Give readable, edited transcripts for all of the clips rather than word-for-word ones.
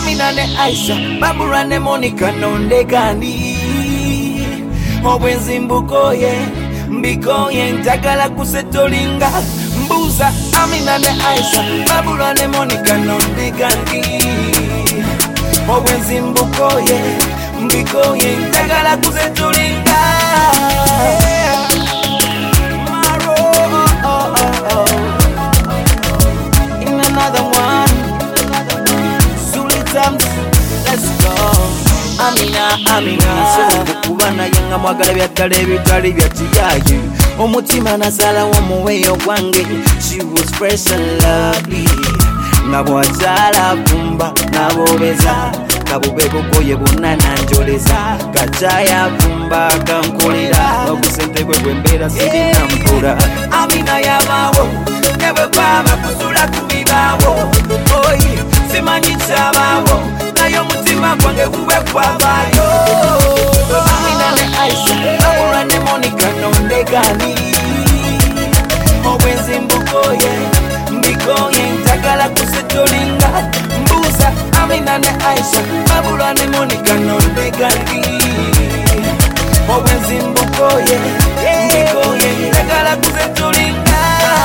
Amina ne Aisha, Babura ne Monica nondekani. Obwenzi mbukoye, mbikoye njagala kusetolinga. Mbuza Amina ne Aisha, Babura ne Monica nondekani. Obwenzi mbukoye, mbikoye njagala kusetolinga. Let's go. Amina kubana yanga mwagala byatale bitali byatiyaye omutima nasala womuweyo gwange. She was fresh and lovely ngabo atala kumba nabobeza kabube bukoye bunana njoleza kachaya kumba kankolera obusente bwe bwembera sirina mpura. Amina yabawo never baba kusula kubibawo oyi simanyi chabawo nayo mutima gwange gube kwabayo. Amina ne Aisha, Babura ne Monica nondekani. Obwenzi mbukoye, mbikoye njagala kusetolinga. Mbuza Amina ne Aisha, Babura ne Monica nondekani. Obwenzi mbukoye, mbikoye njagala kusetolinga.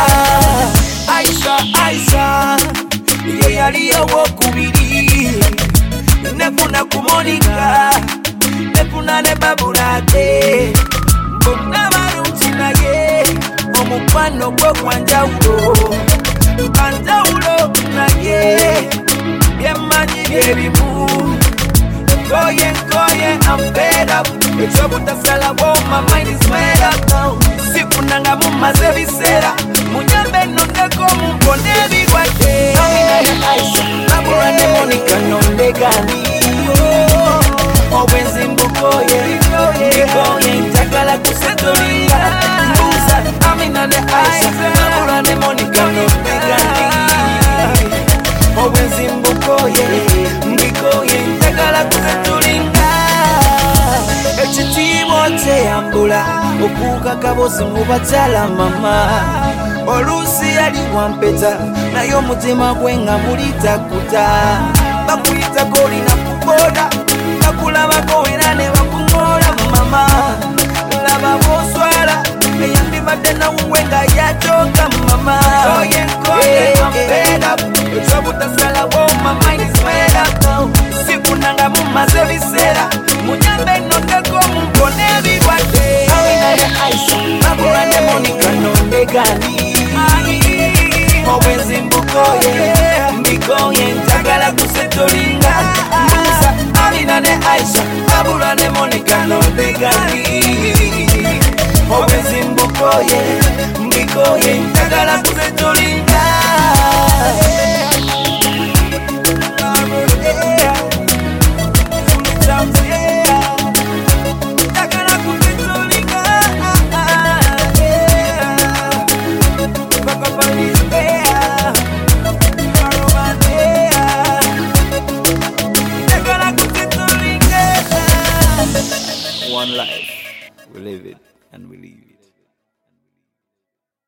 Aisha ye yaliyo wokubiri nefuna ku Monica nefuna ne Babura te bonna balungi naye omukwano gwo gwanjawulo banjawulo naye byemanyi byebimu. Nkoye I'm fed up ekyobutasalawo my mind is made up now. Sifunanga mumaze biseera munyambe nondeko mumpone ebigwadde. Amina ne Aisha, Babura ne Monica nondekani. Obwenzi mbukoye, mbikoye njagala kusetolinga. Mbuza Amina ne Aisha, Babura ne Monica nondekani. Obwenzi mbukoye, mbikoye njagala kusetolinga. Ekitiibwa kyeyambula okuuka kabosi mu bakyala mama. Oluusi yali wampeta naye omutima gwe nga mulitakuta. Bakuyitako olina kuboda bakulabako era ne bakuŋoola mama. Laba bw'oswala eyandibadde nawuwe nga yatoka mama. Nkoye I'm fed up ekyobutasalawo my mind is made up now. Sifunanga mumaze biseera munyambe nondeko mumpone ebigwadde. Amina ne Aisha, Babura ne Monica nondekani. Obwenzi mbukoye, mbikoye njagala kusetolinga. Mbuza Amina ne Aisha, Babura ne Monica nondekani. Obwenzi mbukoye, mbikoye njagala kusetolinga. One life, we live it and we leave it.